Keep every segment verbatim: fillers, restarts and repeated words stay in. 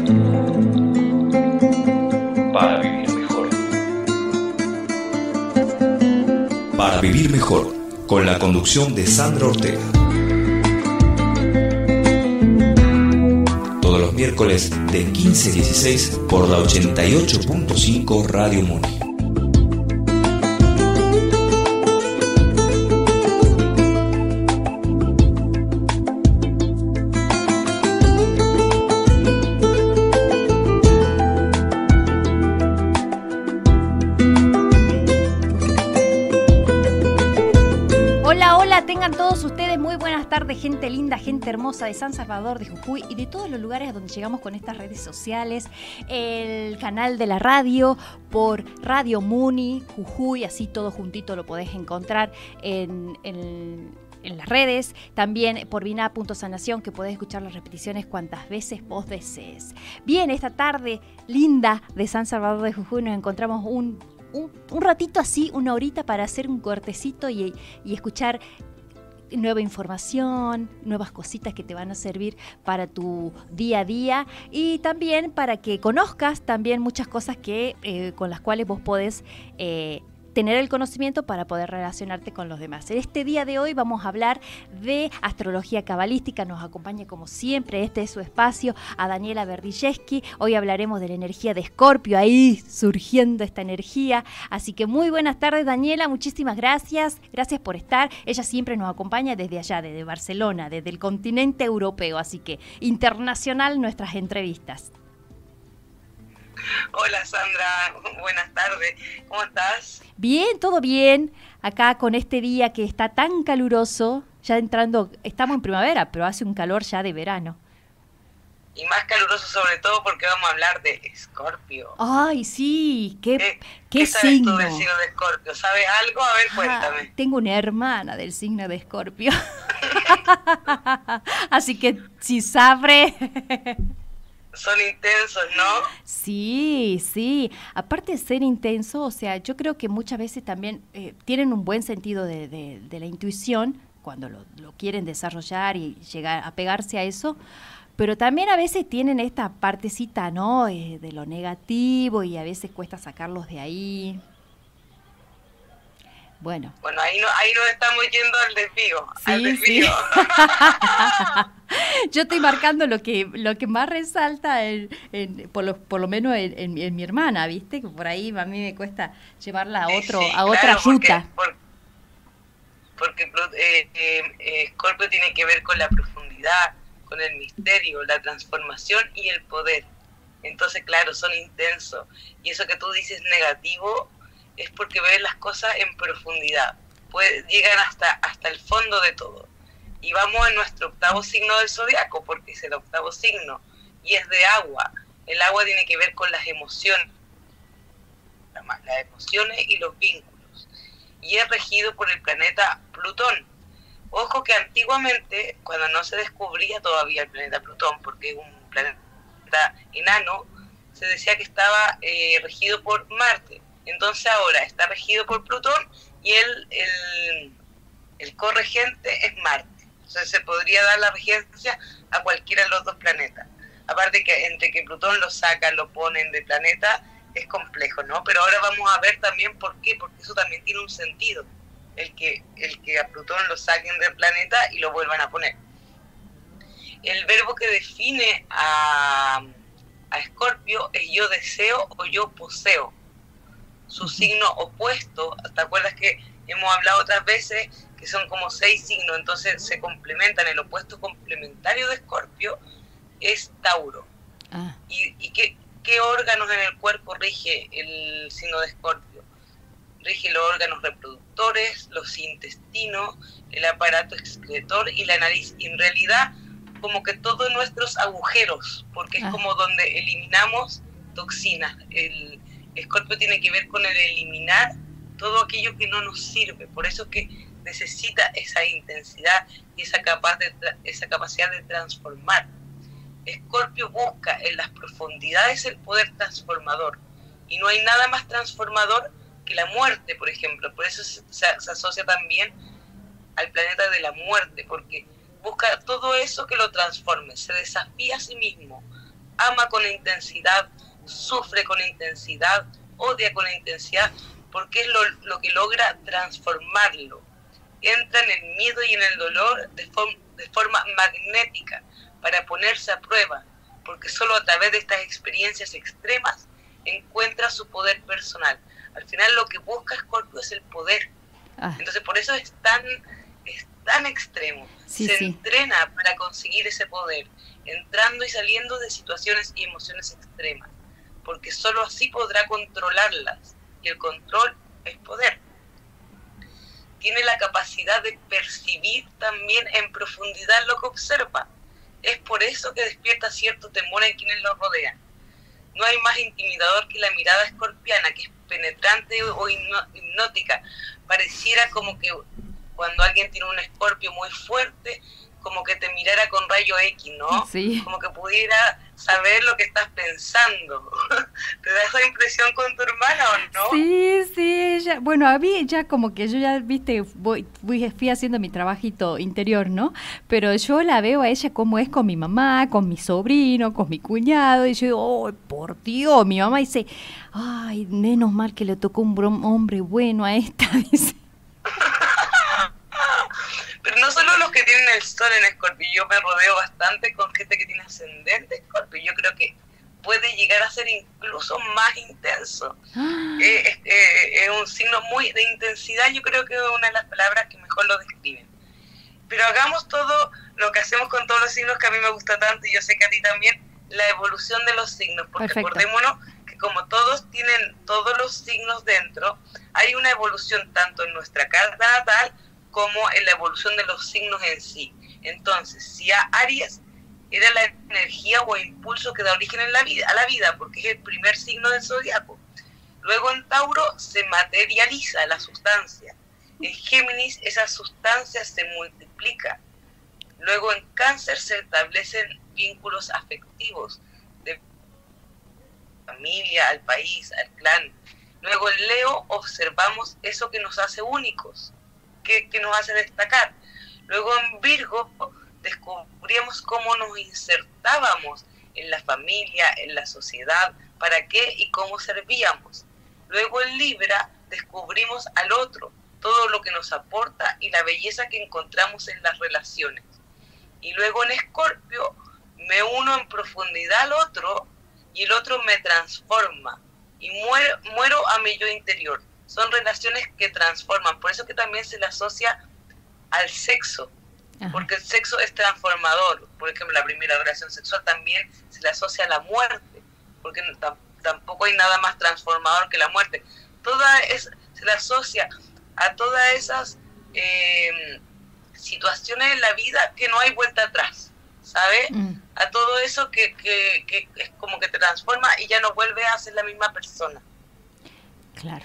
Para vivir mejor. Para vivir mejor, con la conducción de Sandra Ortega. Todos los miércoles de quince a dieciséis por la ochenta y ocho punto cinco Radio Muni. Tarde, gente linda, gente hermosa de San Salvador, de Jujuy y de todos los lugares a donde llegamos con estas redes sociales, el canal de la radio por Radio Muni, Jujuy, así todo juntito lo podés encontrar en, en, en las redes, también por vina punto sanación, que podés escuchar las repeticiones cuantas veces vos desees. Bien, esta tarde linda de San Salvador de Jujuy nos encontramos un, un, un ratito así, una horita para hacer un cortecito y, y escuchar nueva información, nuevas cositas que te van a servir para tu día a día y también para que conozcas también muchas cosas que eh, con las cuales vos podés eh, tener el conocimiento para poder relacionarte con los demás. En este día de hoy vamos a hablar de astrología cabalística. Nos acompaña como siempre, este es su espacio, a Daniela Berdijewski. Hoy hablaremos de la energía de Escorpio, ahí surgiendo esta energía. Así que muy buenas tardes, Daniela, muchísimas gracias. Gracias por estar. Ella siempre nos acompaña desde allá, desde Barcelona, desde el continente europeo. Así que internacional nuestras entrevistas. Hola Sandra, buenas tardes, ¿cómo estás? Bien, todo bien, acá con este día que está tan caluroso, ya entrando, estamos en primavera, pero hace un calor ya de verano. Y más caluroso sobre todo porque vamos a hablar de Escorpio. Ay, sí, qué, ¿Qué, qué, ¿qué sabes signo? tú del signo de Escorpio? ¿Sabes algo? A ver, cuéntame. Ah, tengo una hermana del signo de Escorpio. Así que si sabe... Son intensos, ¿no? Sí, sí. Aparte de ser intenso, o sea, yo creo que muchas veces también eh, tienen un buen sentido de, de, de la intuición cuando lo, lo quieren desarrollar y llegar a pegarse a eso, pero también a veces tienen esta partecita, ¿no? Eh, de lo negativo y a veces cuesta sacarlos de ahí. Bueno. Bueno, ahí, no, ahí nos estamos yendo al desvío. Sí, al desvío. Sí. Yo estoy marcando lo que lo que más resalta, en, en, por, lo, por lo menos en, en, en mi hermana, ¿viste? Que por ahí a mí me cuesta llevarla a, otro, sí, sí, a otra claro, ruta. Porque, porque, porque eh, eh, Escorpio tiene que ver con la profundidad, con el misterio, la transformación y el poder. Entonces, claro, son intensos. Y eso que tú dices negativo es porque ven las cosas en profundidad, pues llegan hasta, hasta el fondo de todo. Y vamos a nuestro octavo signo del zodiaco, porque es el octavo signo, y es de agua. El agua tiene que ver con las emociones, las emociones y los vínculos. Y es regido por el planeta Plutón. Ojo que antiguamente, cuando no se descubría todavía el planeta Plutón, porque es un planeta enano, se decía que estaba eh, regido por Marte. Entonces ahora está regido por Plutón y el, el, el corregente es Marte. Entonces se podría dar la regencia a cualquiera de los dos planetas. Aparte que entre que Plutón lo sacan, lo ponen de planeta, es complejo, ¿no? Pero ahora vamos a ver también por qué, porque eso también tiene un sentido. El que, el que a Plutón lo saquen del planeta y lo vuelvan a poner. El verbo que define a, a Escorpio es yo deseo o yo poseo. Su signo opuesto, ¿te acuerdas que hemos hablado otras veces que son como seis signos, entonces se complementan? El opuesto complementario de Escorpio es Tauro. Ah. ¿Y, y qué, qué órganos en el cuerpo rige el signo de Escorpio? Rige los órganos reproductores, los intestinos, el aparato excretor y la nariz. Y en realidad, como que todos nuestros agujeros, porque es ah. como donde eliminamos toxinas. El Escorpio tiene que ver con el eliminar todo aquello que no nos sirve, por eso es que necesita esa intensidad y esa, capaz de, esa capacidad de transformar. Escorpio busca en las profundidades el poder transformador, y no hay nada más transformador que la muerte, por ejemplo. Por eso se, se, se asocia también al planeta de la muerte, porque busca todo eso que lo transforme, se desafía a sí mismo ama con intensidad, sufre con intensidad, odia con intensidad, porque es lo, lo que logra transformarlo. Entra en el miedo y en el dolor de, form, de forma magnética para ponerse a prueba, porque solo a través de estas experiencias extremas encuentra su poder personal. Al final lo que busca Escorpio es el poder. Ah. Entonces por eso es tan, es tan extremo. Sí, Se sí. entrena para conseguir ese poder, entrando y saliendo de situaciones y emociones extremas, porque solo así podrá controlarlas, y el control es poder. Tiene la capacidad de percibir también en profundidad lo que observa. Es por eso que despierta cierto temor en quienes lo rodean. No hay más intimidador que la mirada escorpiana, que es penetrante o hipnótica. Pareciera como que cuando alguien tiene un escorpio muy fuerte, como que te mirara con rayo X, ¿no? Sí. Como que pudiera saber lo que estás pensando. ¿Te da esa impresión con tu hermana o no? Sí, sí, ella, bueno, a mí ya como que yo ya, viste, voy, voy, fui haciendo mi trabajito interior, ¿no? Pero yo la veo a ella como es con mi mamá, con mi sobrino, con mi cuñado, y yo digo, oh, por Dios, mi mamá dice, ay, menos mal que le tocó un brom- hombre bueno a esta, dice. Pero no solo los que tienen el sol en Escorpio, yo me rodeo bastante con gente que tiene ascendente Escorpio, yo creo que puede llegar a ser incluso más intenso. Ah. Eh, es, eh, es un signo muy de intensidad, yo creo que es una de las palabras que mejor lo describen. Pero hagamos todo lo que hacemos con todos los signos, que a mí me gusta tanto, y yo sé que a ti también, la evolución de los signos, porque Perfecto. Acordémonos que como todos tienen todos los signos dentro, hay una evolución tanto en nuestra carta natal como en la evolución de los signos en sí. Entonces, si a Aries era la energía o impulso que da origen en la vida, a la vida, porque es el primer signo del zodiaco. Luego en Tauro se materializa la sustancia. En Géminis esa sustancia se multiplica. Luego en Cáncer se establecen vínculos afectivos de familia, al país, al clan. Luego en Leo observamos eso que nos hace únicos, que, que nos hace destacar. Luego en Virgo descubrimos cómo nos insertábamos en la familia, en la sociedad, para qué y cómo servíamos. Luego en Libra descubrimos al otro, todo lo que nos aporta y la belleza que encontramos en las relaciones. Y luego en Escorpio me uno en profundidad al otro y el otro me transforma y muero, muero a mi yo interior. Son relaciones que transforman, por eso que también se le asocia al sexo. Ajá. Porque el sexo es transformador. Por ejemplo, la primera relación sexual también se le asocia a la muerte, porque t- tampoco hay nada más transformador que la muerte. Toda es, se le asocia a todas esas eh, situaciones en la vida que no hay vuelta atrás, ¿sabes? Mm. A todo eso que, que, que es como que te transforma y ya no vuelves a ser la misma persona. Claro.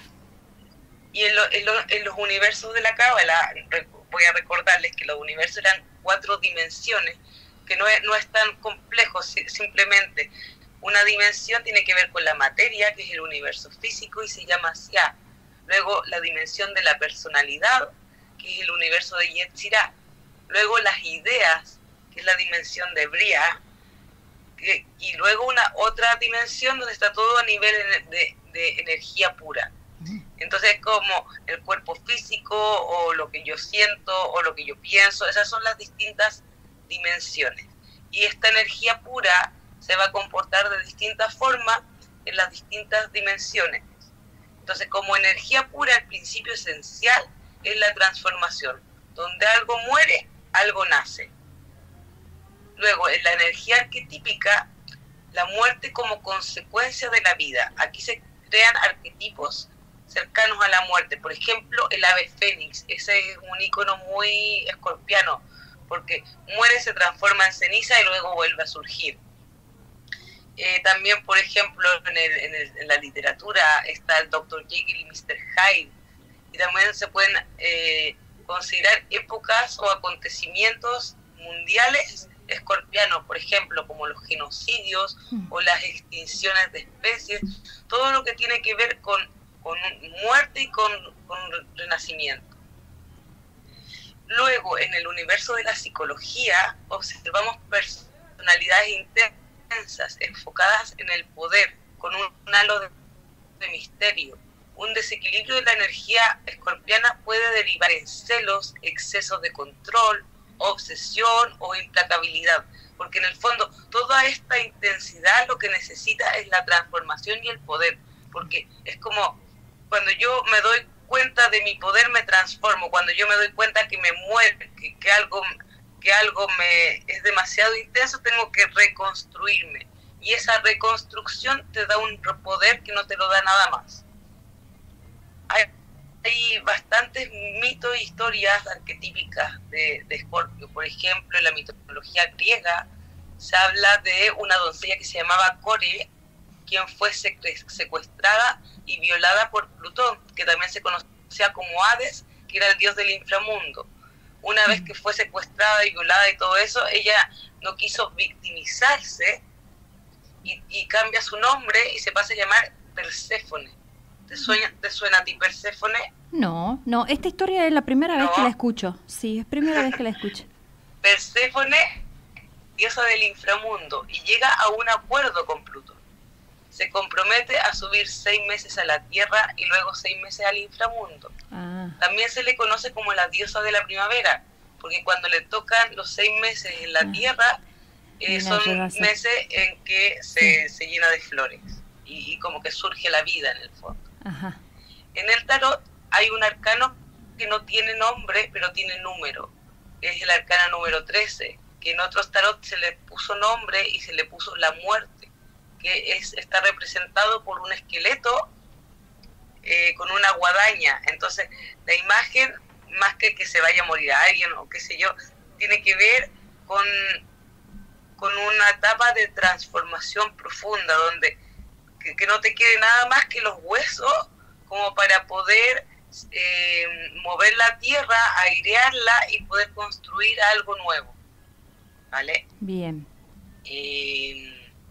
Y en, lo, en, lo, en los universos de la Cábala, voy a recordarles que los universos eran cuatro dimensiones, que no es, no es tan complejo, simplemente una dimensión tiene que ver con la materia, que es el universo físico, y se llama Sia. Luego la dimensión de la personalidad, que es el universo de Yetzirah. Luego las ideas, que es la dimensión de Bria, que, y luego una otra dimensión donde está todo a nivel de, de energía pura. Entonces, como el cuerpo físico, o lo que yo siento, o lo que yo pienso, esas son las distintas dimensiones. Y esta energía pura se va a comportar de distintas formas en las distintas dimensiones. Entonces, como energía pura, el principio esencial es la transformación. Donde algo muere, algo nace. Luego, en la energía arquetípica, la muerte como consecuencia de la vida. Aquí se crean arquetipos cercanos a la muerte. Por ejemplo, el ave fénix, ese es un ícono muy escorpiano, porque muere, se transforma en ceniza y luego vuelve a surgir. Eh, también, por ejemplo, en, el, en, el, en la literatura está el doctor Jekyll y mister Hyde, y también se pueden eh, considerar épocas o acontecimientos mundiales escorpianos, por ejemplo, como los genocidios o las extinciones de especies, todo lo que tiene que ver con con muerte y con, con renacimiento. Luego, en el universo de la psicología, observamos personalidades intensas intensas, enfocadas en el poder, con un, un halo de, de misterio. Un desequilibrio de la energía escorpiana puede derivar en celos, excesos de control, obsesión o implacabilidad, porque en el fondo toda esta intensidad lo que necesita es la transformación y el poder, porque es como cuando yo me doy cuenta de mi poder me transformo, cuando yo me doy cuenta que me mueve, que, que algo que algo me es demasiado intenso, tengo que reconstruirme, y esa reconstrucción te da un poder que no te lo da nada más. Hay, hay bastantes mitos e historias arquetípicas de, de Escorpio. Por ejemplo, en la mitología griega se habla de una doncella que se llamaba Core, quien fue secuestrada y violada por Plutón, que también se conocía como Hades, que era el dios del inframundo. Una vez que fue secuestrada y violada y todo eso, ella no quiso victimizarse y, y cambia su nombre y se pasa a llamar Perséfone. ¿Te suena, ¿Te suena a ti Perséfone? No, no, esta historia es la primera ¿No? vez que la escucho. Sí, es primera vez que la escucho. Perséfone, diosa del inframundo, y llega a un acuerdo con Plutón. Se compromete a subir seis meses a la Tierra y luego seis meses al inframundo. Ah. También se le conoce como la diosa de la primavera, porque cuando le tocan los seis meses en la Ah. Tierra, eh, Mira, son lleva a ser- meses en que se, Sí. se llena de flores y, y como que surge la vida en el fondo. Ajá. En el tarot hay un arcano que no tiene nombre, pero tiene número. Es el arcano número trece, que en otros tarot se le puso nombre y se le puso la muerte, que es está representado por un esqueleto eh, con una guadaña. Entonces, la imagen, más que que se vaya a morir a alguien o qué sé yo, tiene que ver con, con una etapa de transformación profunda, donde que, que no te quede nada más que los huesos como para poder eh, mover la tierra, airearla y poder construir algo nuevo. ¿Vale? Bien. Eh,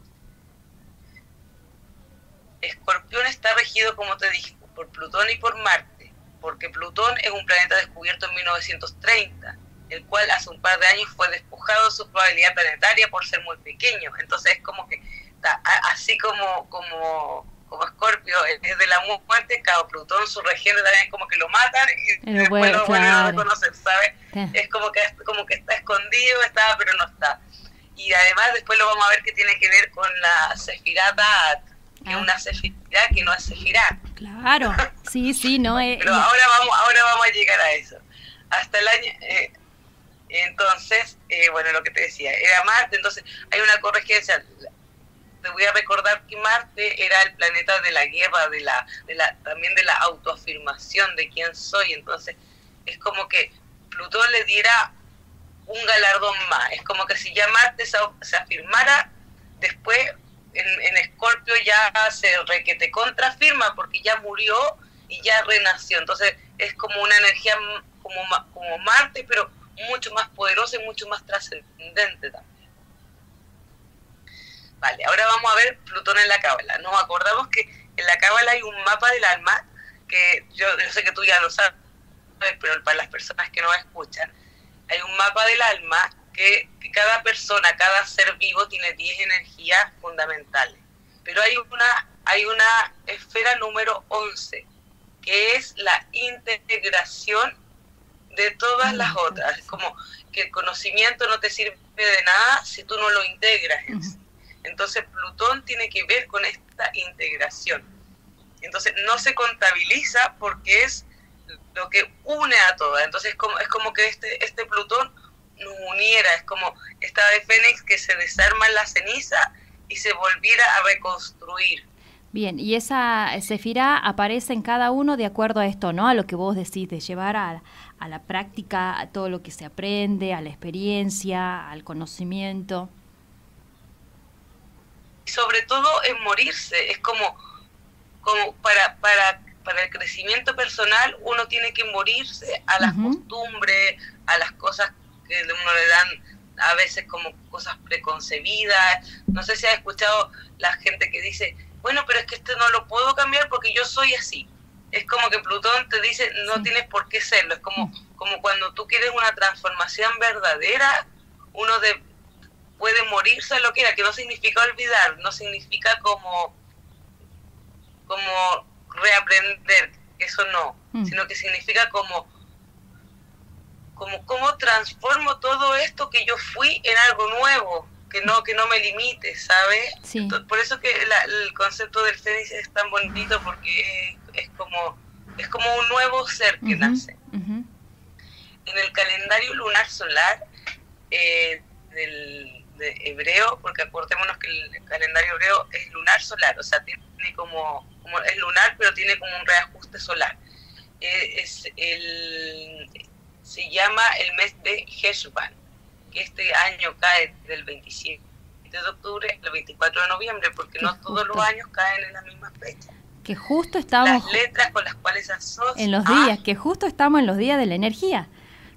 Escorpión está regido, como te dije, por Plutón y por Marte, porque Plutón es un planeta descubierto en mil novecientos treinta, el cual hace un par de años fue despojado de su probabilidad planetaria por ser muy pequeño. Entonces es como que, así como como como Escorpio es de la muerte, cada Plutón, su región también es como que lo matan y El después bueno, lo vuelven a claro. reconocer, ¿sabes? Sí. Es como que, como que está escondido, está, pero no está. Y además después lo vamos a ver que tiene que ver con la Sefirata, que es Ah. una Sefirá que no es Sefirá. Claro. Sí, sí, no es. Pero ahora vamos, ahora vamos a llegar a eso. Hasta el año... Eh, entonces, eh, bueno, lo que te decía, era Marte, entonces hay una corregencia. Te voy a recordar que Marte era el planeta de la guerra, de la, de la también de la autoafirmación de quién soy. Entonces, es como que Plutón le diera un galardón más. Es como que si ya Marte se, se afirmara, después en, en Escorpio ya se requete contrafirma porque ya murió y ya renació. Entonces, es como una energía como, como Marte, pero mucho más poderosa y mucho más trascendente también. Vale, ahora vamos a ver Plutón en la Cábala. Nos acordamos que en la Cábala hay un mapa del alma, que yo, yo sé que tú ya lo sabes, pero para las personas que no escuchan, hay un mapa del alma que, que cada persona, cada ser vivo tiene diez energías fundamentales. Pero hay una, hay una esfera número once, que es la integración de todas las otras. Es como que el conocimiento no te sirve de nada si tú no lo integras en sí. Entonces Plutón tiene que ver con esta integración. Entonces no se contabiliza porque es lo que une a todas. Entonces es como, es como que este, este Plutón nos uniera, es como esta ave fénix que se desarma en la ceniza y se volviera a reconstruir. Bien, y esa Sefirá aparece en cada uno de acuerdo a esto, ¿no? A lo que vos decís, de llevar a, a la práctica, a todo lo que se aprende, a la experiencia, al conocimiento. Y sobre todo en morirse, es como, como para, para, para el crecimiento personal uno tiene que morirse a las uh-huh. costumbres, a las cosas que uno le dan a veces como cosas preconcebidas. No sé si has escuchado la gente que dice, bueno, pero es que esto no lo puedo cambiar porque yo soy así. Es como que Plutón te dice, no sí. tienes por qué serlo. Es como, como cuando tú quieres una transformación verdadera, uno de, puede morirse a lo que era, que no significa olvidar, no significa como, como reaprender, eso no, mm. sino que significa como, como cómo transformo todo esto que yo fui en algo nuevo, que no que no me limite, ¿sabes? Sí. Entonces, por eso que la, el concepto del fénix es tan bonito, porque es, es como es como un nuevo ser que uh-huh, nace. Uh-huh. En el calendario lunar solar eh, del de hebreo, porque acordémonos que el calendario hebreo es lunar solar, o sea, tiene como, como es lunar, pero tiene como un reajuste solar. Eh, es el se llama el mes de Heshvan, que este año cae del veintisiete de octubre al veinticuatro de noviembre, porque no justo. Todos los años caen en la misma fecha. Que justo estamos... Las letras con las cuales se asocian... En los días, que justo estamos en los días de la energía.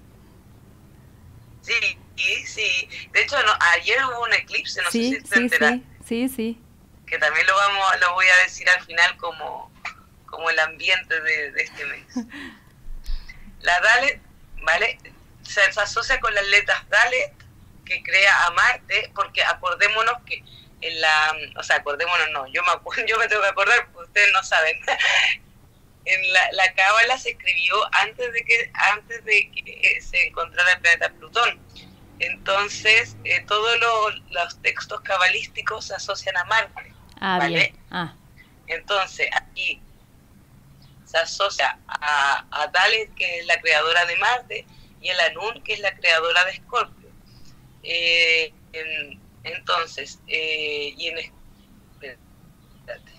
Sí, sí, sí. De hecho, no, ayer hubo un eclipse, no sí, sé si te sí, enteraste. Sí, sí, sí. Que también lo vamos, lo voy a decir al final como, como el ambiente de, de este mes. La Dalet, ¿vale? Se, se asocia con las letras Dalet, que crea a Marte, porque acordémonos que en la, o sea, acordémonos no, yo me acuerdo, yo me tengo que acordar, porque ustedes no saben. En la, la Cábala se escribió antes de que antes de que se encontrara el planeta Plutón. Entonces, eh, todos los, los textos cabalísticos se asocian a Marte. Ah, ¿vale? bien. Ah. Entonces, aquí se asocia a, a Dalet, que es la creadora de Marte, y a la Nun, que es la creadora de Escorpio. Eh, en, entonces, eh, y en... Espérate.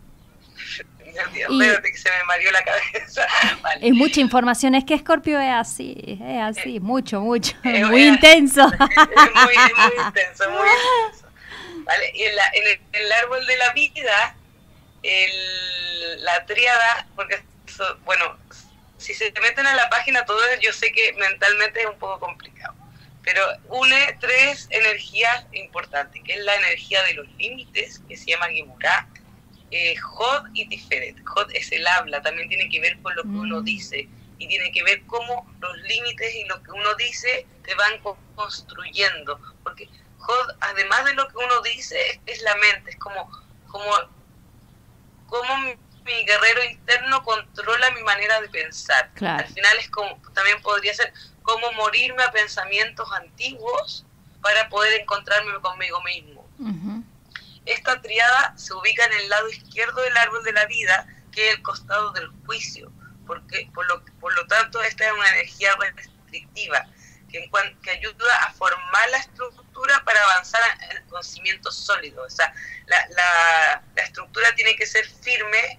Dios, Y espérate que se me mareó la cabeza. Vale. Es mucha información, es que Escorpio es así, es así, eh, mucho, mucho, eh, muy eh, intenso. Es muy, es muy intenso, muy intenso. ¿Vale? Y en, la, en, el, en el árbol de la vida, el, la tríada, porque, eso, bueno, si se meten a la página todo, yo sé que mentalmente es un poco complicado, pero une tres energías importantes, que es la energía de los límites, que se llama Gemurá, eh, Hod y Tiferet. Hod es el habla, también tiene que ver con lo que mm. uno dice, y tiene que ver cómo los límites y lo que uno dice te van construyendo, porque Hod, además de lo que uno dice, es, es la mente, es como, como, como mi, mi guerrero interno controla mi manera de pensar. Claro. Al final es como, también podría ser como morirme a pensamientos antiguos para poder encontrarme conmigo mismo. Uh-huh. Esta triada se ubica en el lado izquierdo del árbol de la vida, que es el costado del juicio, porque por lo, por lo tanto esta es una energía restrictiva, que, en cuan, que ayuda a formar la estructura para avanzar en conocimientos sólidos. O sea, la, la, la estructura tiene que ser firme,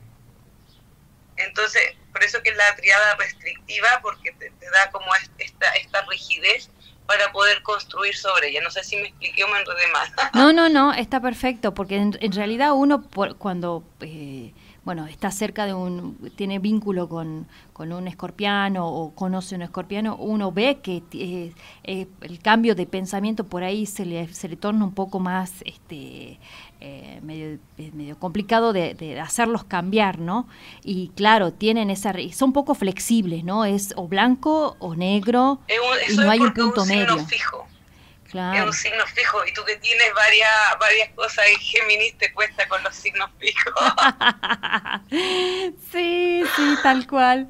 entonces por eso que es la triada restrictiva, porque te, te da como esta, esta rigidez para poder construir sobre ella. No sé si me expliqué o me enredé más. No, no, no, está perfecto, porque en, en realidad uno por, cuando eh, bueno, está cerca de un, tiene vínculo con, con un escorpiano o conoce un escorpiano, uno ve que eh, eh, el cambio de pensamiento por ahí se le, se le torna un poco más este eh, medio, medio complicado de, de hacerlos cambiar, ¿no? Y claro, tienen esa, son poco flexibles, ¿no? Es o blanco o negro, es un, y no hay un punto un medio. Signo fijo. Claro. Es un signo fijo, y tú que tienes varias varias cosas y Géminis te cuesta con los signos fijos. Sí, sí, tal cual.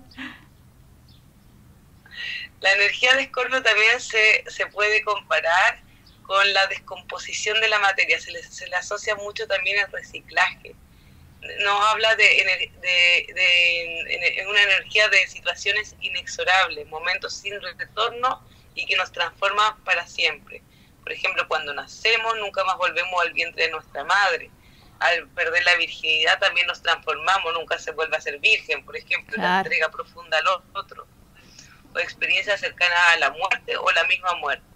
La energía de Escorpio también se, se puede comparar con la descomposición de la materia, se le, se le asocia mucho también el reciclaje. Nos habla de, de, de, de, de una energía de situaciones inexorables, momentos sin retorno y que nos transforma para siempre. Por ejemplo, cuando nacemos nunca más volvemos al vientre de nuestra madre. Al perder la virginidad también nos transformamos, nunca se vuelve a ser virgen. Por ejemplo, claro. La entrega profunda al otro, o experiencias cercanas a la muerte o la misma muerte.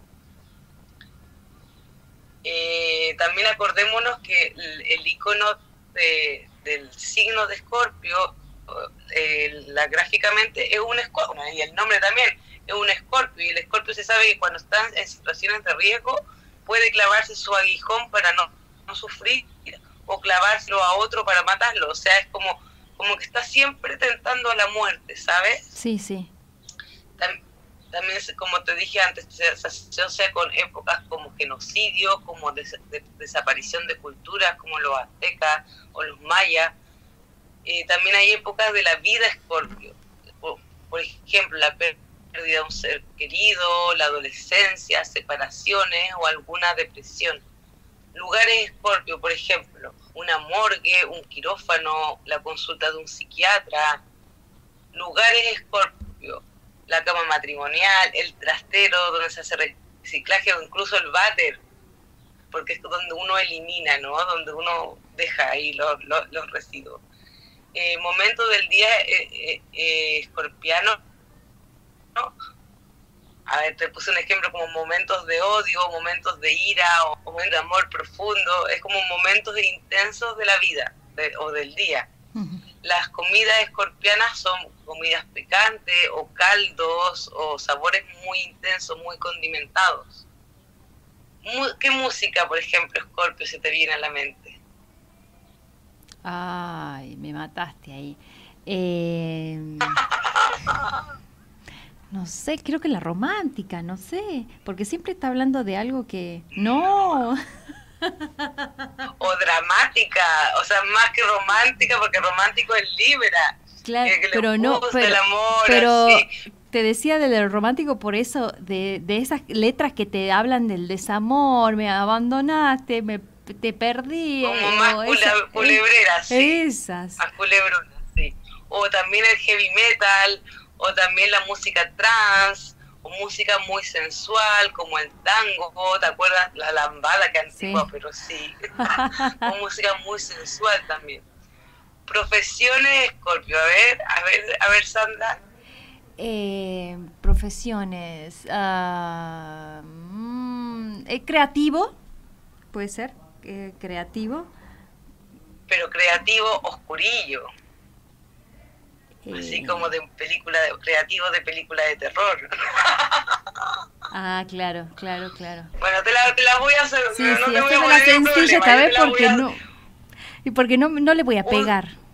Eh, también acordémonos que el, el icono de, del signo de Escorpio, eh, la, gráficamente es un escorpio, y el nombre también es un escorpio, y el escorpio se sabe que cuando está en situaciones de riesgo puede clavarse su aguijón para no, no sufrir, o clavárselo a otro para matarlo. O sea, es como, como que está siempre tentando a la muerte, ¿sabes? Sí, sí. Tam, también, como te dije antes, se, se asocia con épocas como genocidio, como des, de, desaparición de culturas, como los aztecas o los mayas. Eh, también hay épocas de la vida Escorpio, por, por ejemplo, la pérdida de un ser querido, la adolescencia, separaciones o alguna depresión. Lugares Escorpio, por ejemplo, una morgue, un quirófano, la consulta de un psiquiatra. Lugares Escorpio, la cama matrimonial, el trastero donde se hace reciclaje, o incluso el váter, porque es donde uno elimina, ¿no? Donde uno deja ahí los, los, los residuos. Eh, momento del día eh, eh, eh, escorpiano, ¿no? A ver, te puse un ejemplo como momentos de odio, momentos de ira o momentos de amor profundo. Es como momentos intensos de la vida de, o del día. Uh-huh. Las comidas escorpianas son comidas picantes o caldos o sabores muy intensos, muy condimentados. ¿Qué música, por ejemplo, Escorpio, se te viene a la mente? Ay, me mataste ahí. Eh, no sé, creo que la romántica, no sé, porque siempre está hablando de algo que... ¡No! O dramática, o sea, más que romántica, porque romántico es Libra. Claro, que, que pero no, pero, el amor, pero así. Te decía de lo romántico por eso, de, de esas letras que te hablan del desamor, me abandonaste, me te perdí. Como más cule, esa, culebreras, sí. Esas. Más culebronas, sí. O también el heavy metal, o también la música trance, o música muy sensual, como el tango, ¿te acuerdas? La lambada, que antigua, sí. Pero sí. O música muy sensual también. Profesiones, Escorpio, a ver, a ver, a ver, Sandra. Eh, profesiones, uh, mm, eh, creativo, puede ser, eh, creativo. Pero creativo oscurillo. Así como de película, de, creativo de película de terror. Ah, claro, claro, claro. Bueno, te la, te la voy a hacer. Sí, no sí, te voy a la sencilla esta vez porque a... no. Y porque no, no le voy a pegar. Un,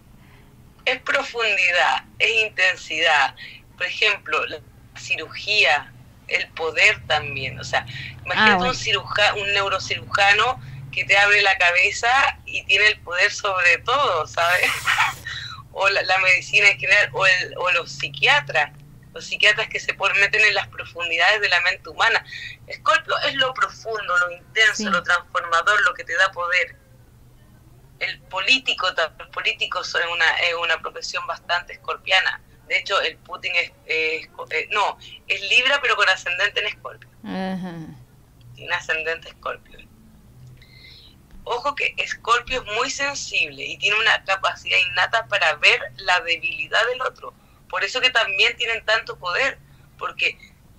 es profundidad, es intensidad. Por ejemplo, la cirugía, el poder también. O sea, imagínate ah, bueno. un ciruja, un neurocirujano que te abre la cabeza y tiene el poder sobre todo, ¿sabes? O la, la medicina en general, o, el, o los psiquiatras, los psiquiatras que se meten en las profundidades de la mente humana. Escorpio es lo profundo, lo intenso, sí. Lo transformador, lo que te da poder. El político, los políticos son una, es una profesión bastante escorpiana. De hecho, el Putin es, es, es no, es Libra, pero con ascendente en Escorpio. Uh-huh. Tiene ascendente Escorpio. Ojo que Escorpio es muy sensible y tiene una capacidad innata para ver la debilidad del otro. Por eso que también tienen tanto poder, porque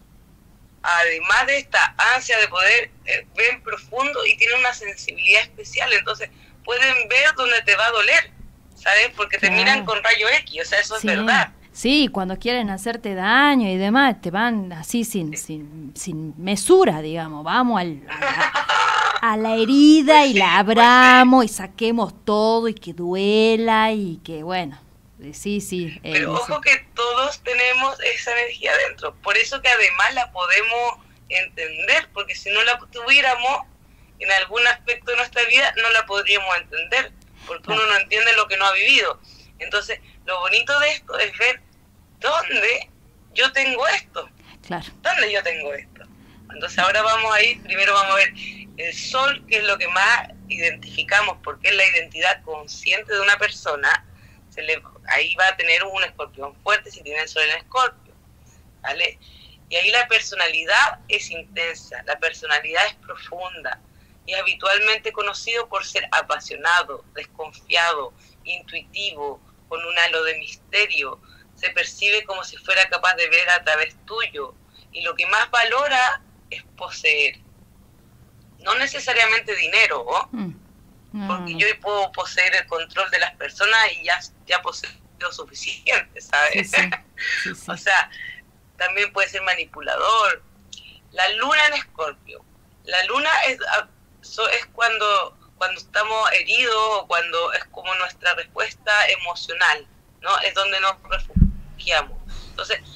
además de esta ansia de poder, eh, ven profundo y tienen una sensibilidad especial. Entonces pueden ver dónde te va a doler, ¿sabes? Porque te claro. miran con rayo X, o sea, eso sí. es verdad. Sí, cuando quieren hacerte daño y demás, te van así sin, sí. sin, sin mesura, digamos. Vamos al... a la herida pues y sí, la abramos pues sí. y saquemos todo y que duela y que bueno, sí, sí. Eh, Pero ojo sí. que todos tenemos esa energía dentro, por eso que además la podemos entender, porque si no la tuviéramos en algún aspecto de nuestra vida no la podríamos entender, porque claro. uno no entiende lo que no ha vivido. Entonces, lo bonito de esto es ver dónde yo tengo esto, claro. dónde yo tengo esto. Entonces ahora vamos a ir, primero vamos a ver el sol, que es lo que más identificamos, porque es la identidad consciente de una persona. Se le, ahí va a tener un escorpión fuerte si tiene el sol en Escorpio, ¿vale? Y ahí la personalidad es intensa, la personalidad es profunda, y es habitualmente conocido por ser apasionado, desconfiado, intuitivo, con un halo de misterio. Se percibe como si fuera capaz de ver a través tuyo, y lo que más valora es poseer. No necesariamente dinero, ¿oh? mm. no, porque no. yo puedo poseer el control de las personas y ya, ya poseo lo suficiente, ¿sabes? Sí, sí. Sí, sí. O sea, también puede ser manipulador. La luna en Escorpio. La luna es, es cuando, cuando estamos heridos o cuando es como nuestra respuesta emocional, ¿no? Es donde nos refugiamos. Entonces,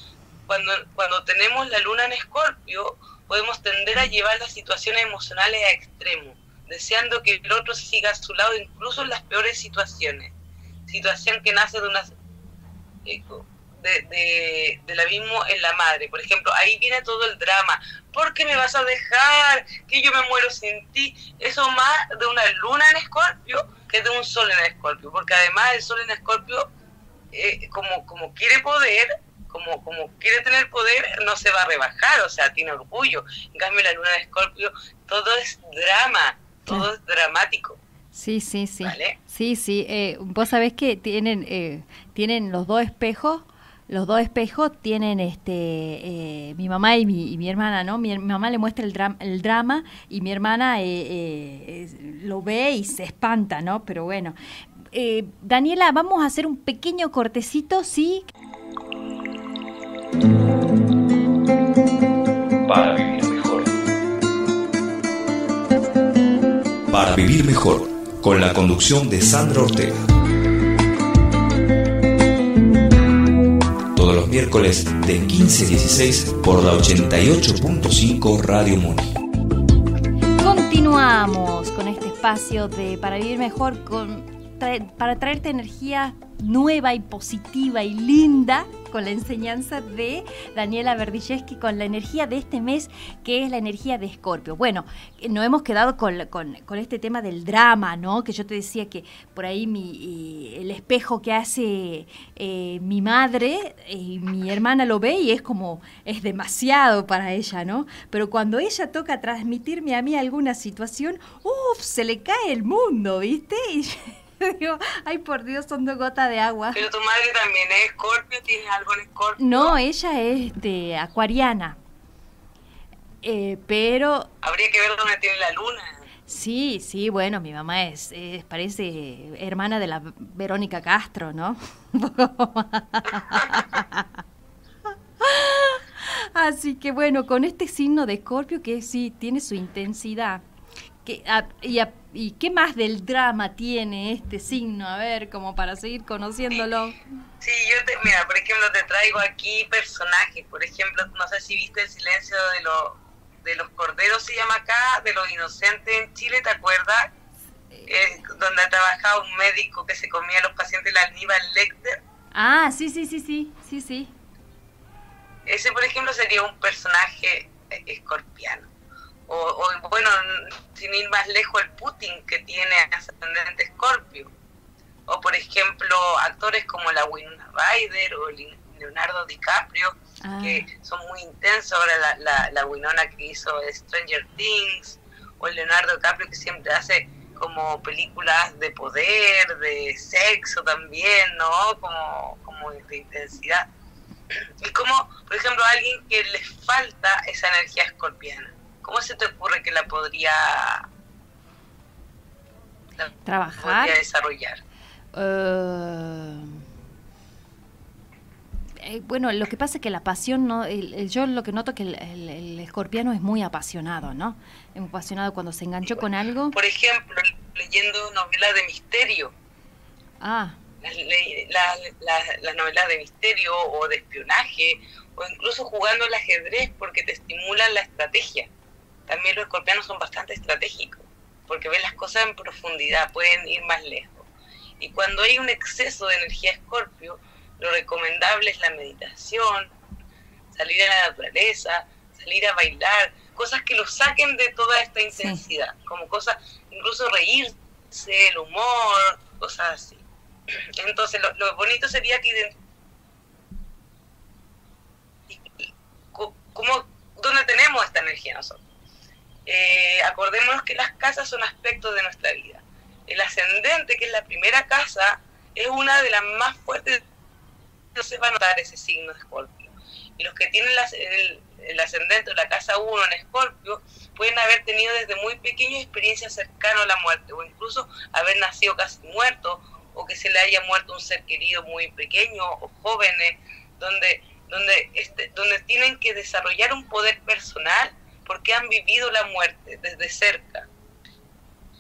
cuando, cuando tenemos la luna en Escorpio, podemos tender a llevar las situaciones emocionales a extremos, deseando que el otro siga a su lado, incluso en las peores situaciones. Situación que nace de una de, de, del abismo en la madre. Por ejemplo, ahí viene todo el drama. ¿Por qué me vas a dejar? Que yo me muero sin ti. Eso más de una luna en Escorpio que de un sol en Escorpio, porque además el sol en Escorpio, eh, como, como quiere poder, como, como quiere tener poder, no se va a rebajar, o sea, tiene orgullo. En cambio, la luna en Escorpio, todo es drama, todo es dramático. Sí, sí, sí. ¿Vale? Sí, sí. Eh, vos sabés que tienen, eh, tienen los dos espejos, los dos espejos tienen este eh, mi mamá y mi, y mi hermana, ¿no? Mi, mi mamá le muestra el, dra el drama y mi hermana eh, eh, lo ve y se espanta, ¿no? Pero bueno. Eh, Daniela, vamos a hacer un pequeño cortecito, ¿sí? Para vivir mejor. Para vivir mejor, con la conducción de Sandra Ortega. Todos los miércoles de quince a dieciséis por la ochenta y ocho punto cinco Radio Muni. Continuamos con este espacio de Para Vivir Mejor, con, tra para traerte energía nueva y positiva y linda, con la enseñanza de Daniela Berdichevsky, con la energía de este mes, que es la energía de Escorpio. Bueno, nos hemos quedado con, con, con este tema del drama, ¿no? Que yo te decía que por ahí mi, eh, el espejo que hace eh, mi madre, eh, mi hermana lo ve y es como, es demasiado para ella, ¿no? Pero cuando ella toca transmitirme a mí alguna situación, uff, se le cae el mundo, ¿viste? Y digo, ay, por Dios, son dos gotas de agua. Pero tu madre también es Escorpio, ¿tienes algo en Escorpio? No, ella es de acuariana. Eh, pero... Habría que ver dónde tiene la luna. Sí, sí, bueno, mi mamá es, es parece hermana de la Verónica Castro, ¿no? Así que bueno, con este signo de Escorpio que sí tiene su intensidad. Que, a, y, a, ¿Y qué más del drama tiene este signo? A ver, como para seguir conociéndolo. Sí, yo te, mira, por ejemplo, te traigo aquí personajes. Por ejemplo, no sé si viste El silencio de, lo, de los corderos, se llama acá, de los inocentes en Chile, ¿te acuerdas? Eh, donde trabajaba un médico que se comía a los pacientes, la Aníbal Lecter. Ah, sí, sí, sí, sí, sí, sí. Ese, por ejemplo, sería un personaje escorpiano. O, o bueno, sin ir más lejos, el Putin, que tiene ascendente Escorpio. O por ejemplo, actores como la Winona Ryder o Leonardo DiCaprio, ah. que son muy intensos. Ahora la, la, la Winona que hizo Stranger Things, o el Leonardo DiCaprio que siempre hace como películas de poder, de sexo también, ¿no? Como, como de intensidad. Y como, por ejemplo, a alguien que le falta esa energía escorpiana, ¿cómo se te ocurre que la podría, la trabajar? Podría desarrollar? Uh, eh, bueno, lo que pasa es que la pasión, no, el, el, yo lo que noto que el, el, el escorpiano es muy apasionado, ¿no? Es muy apasionado cuando se enganchó con algo. Por ejemplo, leyendo novelas de misterio. Ah. Las, las, las, las novelas de misterio o de espionaje, o incluso jugando al ajedrez, porque te estimulan la estrategia. También los escorpianos son bastante estratégicos, porque ven las cosas en profundidad, pueden ir más lejos. Y cuando hay un exceso de energía escorpio, lo recomendable es la meditación, salir a la naturaleza, salir a bailar, cosas que lo saquen de toda esta intensidad, sí. Como cosas, incluso reírse, el humor, cosas así. Entonces, lo, lo bonito sería que ¿cómo, ¿dónde tenemos esta energía nosotros? Eh, acordémonos que las casas son aspectos de nuestra vida. El ascendente, que es la primera casa, es una de las más fuertes. No se va a notar ese signo de Escorpio. Y los que tienen la, el, el ascendente o la casa uno en Escorpio pueden haber tenido desde muy pequeños experiencias cercanas a la muerte, o incluso haber nacido casi muerto, o que se le haya muerto un ser querido muy pequeño, o jóvenes, donde, donde, este, donde tienen que desarrollar un poder personal porque han vivido la muerte desde cerca.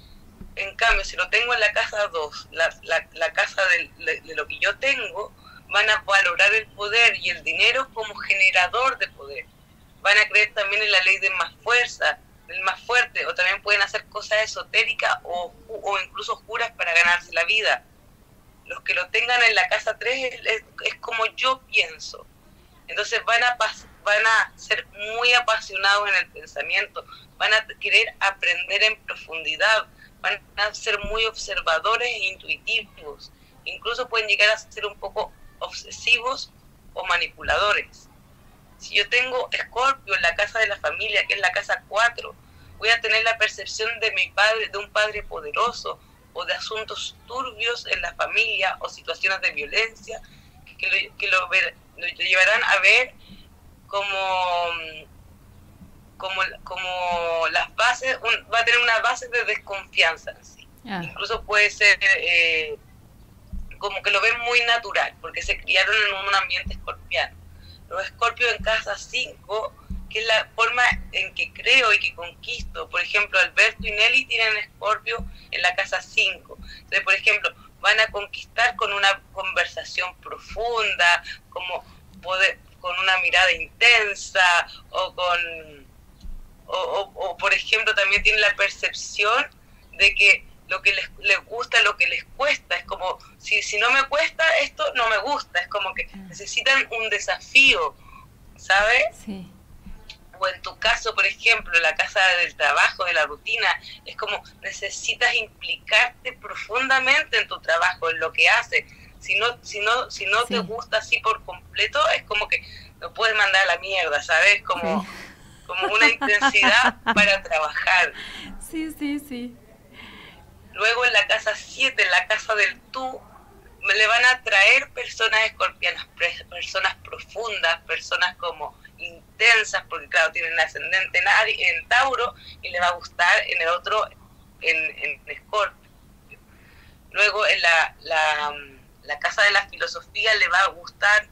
En cambio, si lo tengo en la casa dos, la, la, la casa de, de, de lo que yo tengo, van a valorar el poder y el dinero como generador de poder. Van a creer también en la ley de más fuerza, del más fuerte, o también pueden hacer cosas esotéricas o, o incluso juras para ganarse la vida. Los que lo tengan en la casa tres es, es, es como yo pienso. Entonces van a, van a ser muy apasionados en el pensamiento, van a querer aprender en profundidad, van a ser muy observadores e intuitivos. Incluso pueden llegar a ser un poco obsesivos o manipuladores. Si yo tengo Escorpio en la casa de la familia, que es la casa cuatro, voy a tener la percepción de mi padre, de un padre poderoso, o de asuntos turbios en la familia, o situaciones de violencia, que lo, que lo, ver, lo llevarán a ver como, como, como las bases, un, va a tener una base de desconfianza en sí. Ah. Incluso puede ser eh, como que lo ven muy natural, porque se criaron en un ambiente escorpiano. Los Escorpios en casa cinco, que es la forma en que creo y que conquisto. Por ejemplo, Alberto y Nelly tienen Escorpio en la casa cinco. Entonces, por ejemplo, van a conquistar con una conversación profunda, como poder, con una mirada intensa, o con o, o, o por ejemplo, también tienen la percepción de que lo que les, les gusta, lo que les cuesta, es como, si, si no me cuesta esto, no me gusta, es como que necesitan un desafío, ¿sabes? Sí. O en tu caso, por ejemplo, la casa del trabajo, de la rutina, es como necesitas implicarte profundamente en tu trabajo, en lo que haces. Si no, si no, si no sí. te gusta así por completo, es como que lo puedes mandar a la mierda, ¿sabes? Como, sí. como una intensidad para trabajar. Sí, sí, sí. Luego en la casa siete, en la casa del tú, le van a traer personas escorpianas, personas profundas, personas como intensas, porque claro, tienen ascendente en, en Tauro, y le va a gustar en el otro, en, en Escorpio. Luego en la, la, la casa de la filosofía le va a gustar,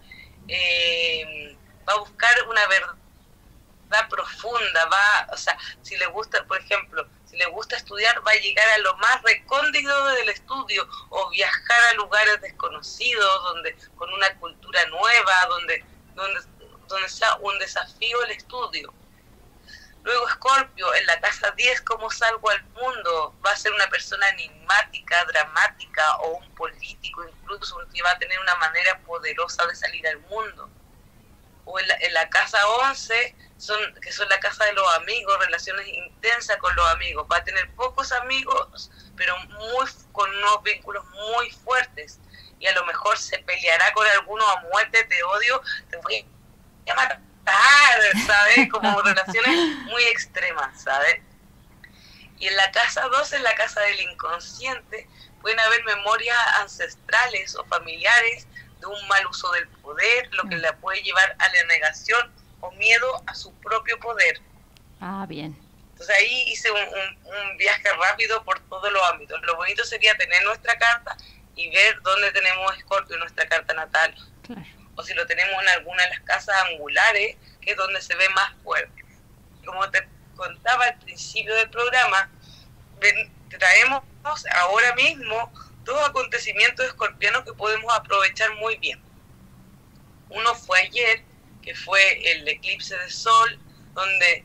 eh, va a buscar una verdad profunda, va, o sea, si le gusta, por ejemplo, si le gusta estudiar, va a llegar a lo más recóndito del estudio, o viajar a lugares desconocidos, donde con una cultura nueva, donde, donde, donde sea un desafío el estudio. Luego Escorpio, en la casa diez, ¿cómo salgo al mundo? Va a ser una persona enigmática, dramática, o un político, incluso, que va a tener una manera poderosa de salir al mundo. O en la, en la casa once, son, que son la casa de los amigos, relaciones intensas con los amigos. Va a tener pocos amigos, pero muy con unos vínculos muy fuertes. Y a lo mejor se peleará con alguno a muerte, te odio, te voy a matar, ¿sabes? Como relaciones muy extremas, ¿sabes? Y en la casa dos, en la casa del inconsciente, pueden haber memorias ancestrales o familiares de un mal uso del poder, lo que la puede llevar a la negación o miedo a su propio poder. Ah, bien. Entonces ahí hice un, un, un viaje rápido por todos los ámbitos. Lo bonito sería tener nuestra carta y ver dónde tenemos Escorpio en nuestra carta natal. Claro. O si lo tenemos en alguna de las casas angulares, que es donde se ve más fuerte. Como te contaba al principio del programa, ven, traemos ahora mismo dos acontecimientos escorpianos que podemos aprovechar muy bien. Uno fue ayer, que fue el eclipse de sol, donde,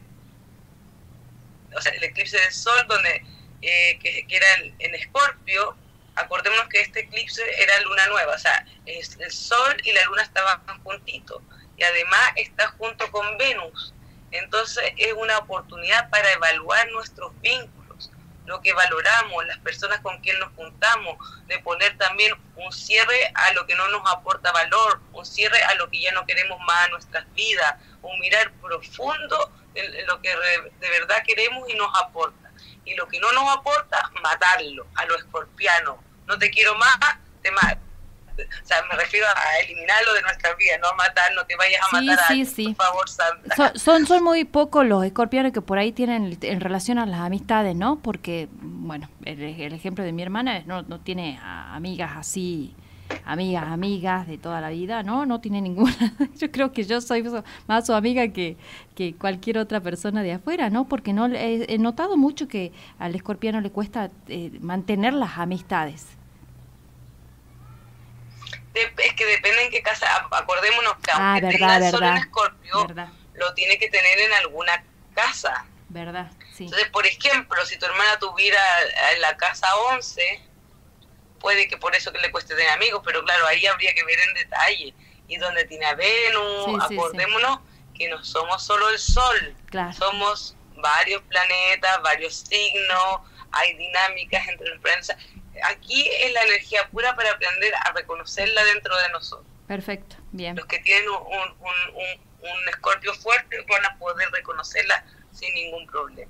o sea, el eclipse de sol, donde eh, que, que era en, en Escorpio. Acordémonos que este eclipse era luna nueva, o sea, es, el sol y la luna estaban juntitos, y además está junto con Venus. Entonces es una oportunidad para evaluar nuestros vínculos, lo que valoramos, las personas con quien nos juntamos, de poner también un cierre a lo que no nos aporta valor, un cierre a lo que ya no queremos más en nuestras vidas, un mirar profundo en lo que de verdad queremos y nos aporta. Y lo que no nos aporta, matarlo, a lo escorpiano. No te quiero más, te mato. O sea, me refiero a eliminarlo de nuestra vida, no a matar, no te vayas a sí, matar a sí, alguien, sí. por favor, Sandra. Son, son, son muy pocos los escorpianos que por ahí tienen en relación a las amistades, ¿no? Porque, bueno, el, el ejemplo de mi hermana no, no tiene a, amigas así, amigas, amigas de toda la vida, ¿no? No tiene ninguna. Yo creo que yo soy más su amiga que, que cualquier otra persona de afuera, ¿no? Porque no he, he notado mucho que al escorpiano le cuesta eh, mantener las amistades. Es que depende en qué casa, acordémonos que aunque Ah, verdad, tenga el sol en verdad, Escorpio, verdad, lo tiene que tener en alguna casa. verdad, sí. Entonces, por ejemplo, si tu hermana tuviera en la casa once, puede que por eso que le cueste tener amigos, pero claro, ahí habría que ver en detalle. Y donde tiene a Venus, Sí, sí, acordémonos que no somos solo el Sol, Claro. somos varios planetas, varios signos, hay dinámicas entre los planetas. Aquí es la energía pura para aprender a reconocerla dentro de nosotros. Perfecto, bien. Los que tienen un, un, un, un escorpio fuerte van a poder reconocerla sin ningún problema.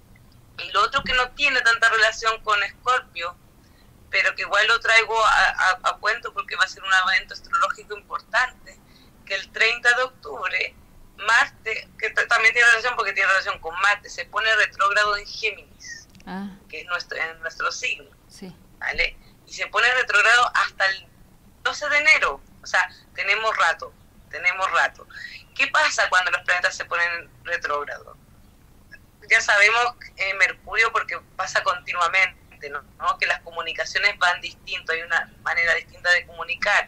Y lo otro que no tiene tanta relación con Escorpio, pero que igual lo traigo a, a, a cuento porque va a ser un evento astrológico importante, que el treinta de octubre, Marte, que t- también tiene relación porque tiene relación con Marte, se pone retrógrado en Géminis, Ah, que es nuestro, en nuestro signo, sí. ¿vale? Y se pone retrógrado hasta el doce de enero, o sea, tenemos rato, tenemos rato. ¿Qué pasa cuando los planetas se ponen retrógrados? Ya sabemos eh, Mercurio porque pasa continuamente, ¿no? ¿no? Que las comunicaciones van distinto, hay una manera distinta de comunicar.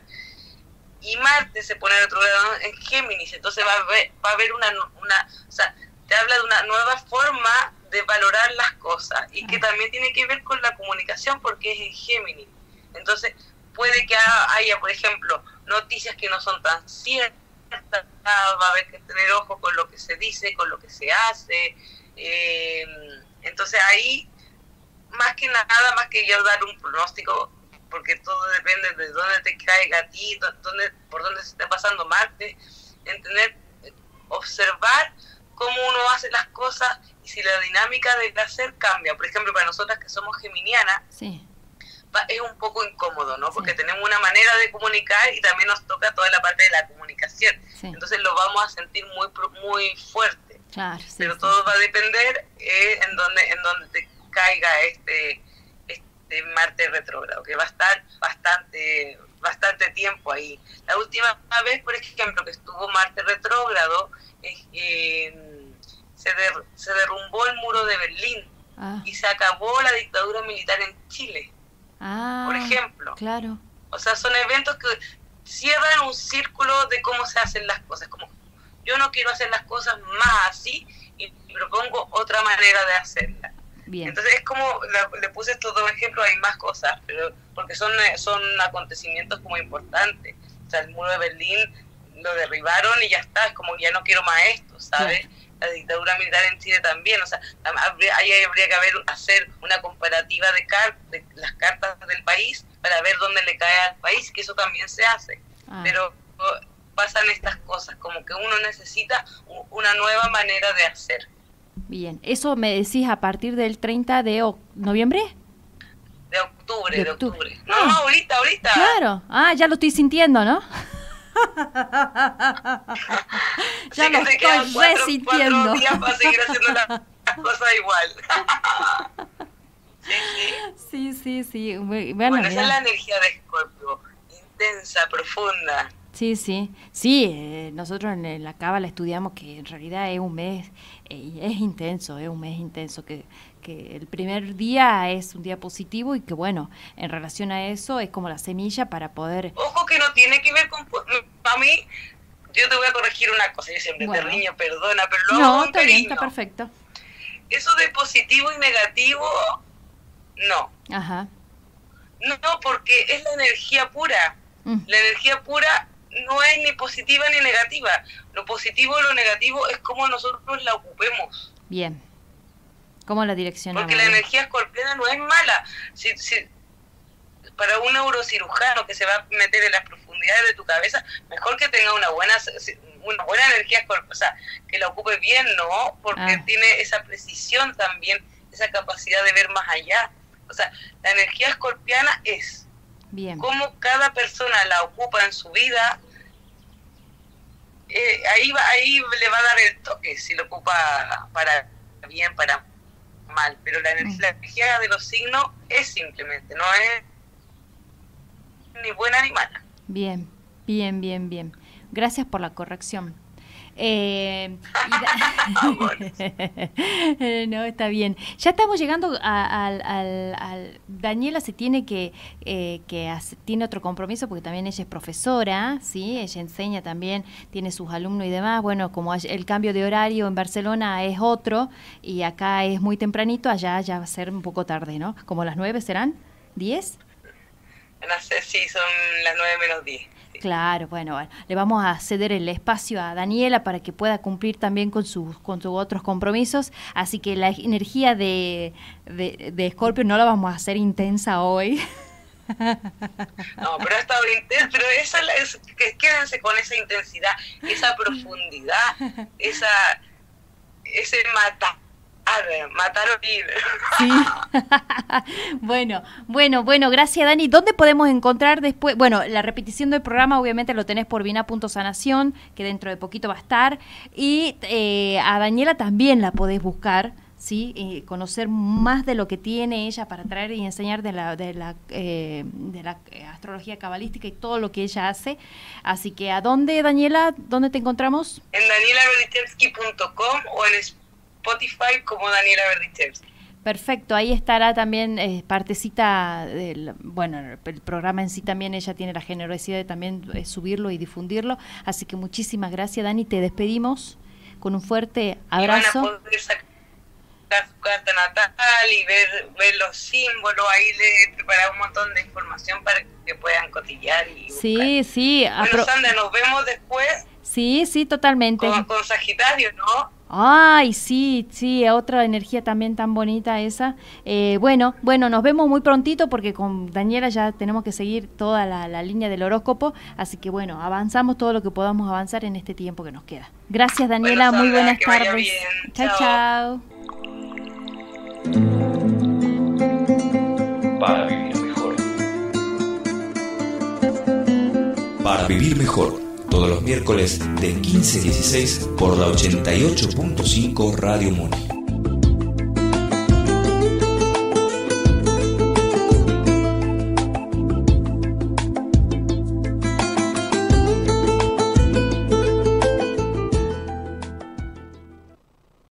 Y Marte se pone retrogrado en Géminis, entonces va a haber, va a haber una, una, o sea, te habla de una nueva forma de valorar las cosas y que también tiene que ver con la comunicación porque es en Géminis. Entonces puede que haya, por ejemplo, noticias que no son tan ciertas, va a haber que tener ojo con lo que se dice, con lo que se hace. Eh, entonces ahí, más que nada, más que yo dar un pronóstico, porque todo depende de dónde te caiga a ti, dónde, por dónde se esté pasando Marte, entender, observar cómo uno hace las cosas y si la dinámica del hacer cambia. Por ejemplo, para nosotras que somos geminianas, Sí. va, es un poco incómodo, ¿no? Porque Sí. tenemos una manera de comunicar y también nos toca toda la parte de la comunicación. Sí. Entonces lo vamos a sentir muy muy fuerte. Claro, sí. Pero sí, todo sí. va a depender eh, en donde en donde te caiga este este Marte retrógrado, que va a estar bastante bastante tiempo ahí. La última vez, por ejemplo, que estuvo Marte retrógrado, eh, se, der, se derrumbó el muro de Berlín Ah. y se acabó la dictadura militar en Chile, Ah, por ejemplo. Claro. O sea, son eventos que cierran un círculo de cómo se hacen las cosas. Como yo no quiero hacer las cosas más así y propongo otra manera de hacerlas. Bien. Entonces es como, le, le puse estos dos ejemplos, hay más cosas, pero porque son, son acontecimientos como importantes. O sea, el muro de Berlín lo derribaron y ya está, es como ya no quiero más esto, ¿sabes? Claro. La dictadura militar en Chile también, o sea, habría, ahí habría que haber, hacer una comparativa de, car de las cartas del país para ver dónde le cae al país, que eso también se hace. Ah. Pero pasan estas cosas, como que uno necesita una nueva manera de hacer. Bien. ¿Eso me decís a partir del treinta de noviembre? De octubre, De de octubre. octubre. No, Ah. no, ahorita, ahorita. Claro. Ah, ya lo estoy sintiendo, ¿no? Ya Así lo que te estoy quedan cuatro, resintiendo. cuatro días para seguir haciendo la- las cosas igual. Sí, sí. Sí, sí, sí. Bueno, Bueno, esa mirá. es la energía de Escorpio, intensa, profunda. Sí, sí, sí, eh, nosotros en, en la cábala estudiamos que en realidad es un mes, eh, es intenso, es un mes intenso, que, que el primer día es un día positivo y que bueno, en relación a eso es como la semilla para poder... Ojo que no tiene que ver con... A mí, yo te voy a corregir una cosa, yo siempre Bueno. te riño, perdona, pero lo hago No, con está bien, cariño. está perfecto. Eso de positivo y negativo, no. Ajá. No, porque es la energía pura. Mm, La energía pura no es ni positiva ni negativa. Lo positivo o lo negativo es como nosotros la ocupemos. bien. ¿Cómo la direccionamos? Porque la energía escorpiana no es mala. Si, si, para un neurocirujano que se va a meter en las profundidades de tu cabeza, mejor que tenga una buena una buena energía escorpiana, o sea, que la ocupe bien, ¿no? Porque Ah. tiene esa precisión también, esa capacidad de ver más allá. O sea, la energía escorpiana es Bien. cómo cada persona la ocupa en su vida. Eh, ahí va, ahí le va a dar el toque, si lo ocupa para bien, para mal, pero la, ener- Mm. la energía de los signos es simplemente, no es ni buena ni mala. Bien, bien, bien, bien. Gracias por la corrección. Eh, y no, está bien. Ya estamos llegando al... Daniela se tiene que... Eh, que hace, tiene otro compromiso porque también ella es profesora, ¿sí? Ella enseña también, tiene sus alumnos y demás. Bueno, como el cambio de horario en Barcelona es otro y acá es muy tempranito, allá ya va a ser un poco tarde, ¿no? ¿Como las nueve serán? ¿diez? No sé, sí, son las nueve menos diez. Sí. Claro, bueno, bueno, le vamos a ceder el espacio a Daniela para que pueda cumplir también con sus con sus otros compromisos, así que la energía de, de, de Escorpio no la vamos a hacer intensa hoy. No, pero ha estado intenso, pero esa es, que quédense con esa intensidad, esa profundidad, esa ese matar, matar o ir. Sí. bueno, bueno, bueno, gracias Dani. ¿Dónde podemos encontrar después? Bueno, la repetición del programa obviamente lo tenés por vina punto sanación, que dentro de poquito va a estar, y eh, a Daniela también la podés buscar. Sí, eh, conocer más de lo que tiene ella para traer y enseñar de la de la eh, de la astrología cabalística y todo lo que ella hace. Así que, ¿a dónde, Daniela? ¿Dónde te encontramos? En daniela berdichevsky punto com o en Spotify como Daniela Berdichevsky. Perfecto, ahí estará también eh, partecita del, bueno, el programa en sí también, ella tiene la generosidad de también eh, subirlo y difundirlo. Así que muchísimas gracias, Dani, te despedimos con un fuerte abrazo. Y van a poder sacar su carta natal y ver ver los símbolos, ahí le he preparado un montón de información para que puedan cotillar y buscar. Sí, sí. Bueno, apro- Sandra, nos vemos después. Sí, sí, totalmente. Con, con Sagitario, ¿no? Ay, sí, sí, otra energía también tan bonita esa. Eh, bueno, bueno, nos vemos muy prontito porque con Daniela ya tenemos que seguir toda la, la línea del horóscopo, así que bueno, avanzamos todo lo que podamos avanzar en este tiempo que nos queda. Gracias, Daniela, bueno, Sandra, muy buenas que tardes. vaya bien. Chao, chao. Para vivir mejor. Para vivir mejor, todos los miércoles de quince a dieciséis por la ochenta y ocho punto cinco Radio Muni.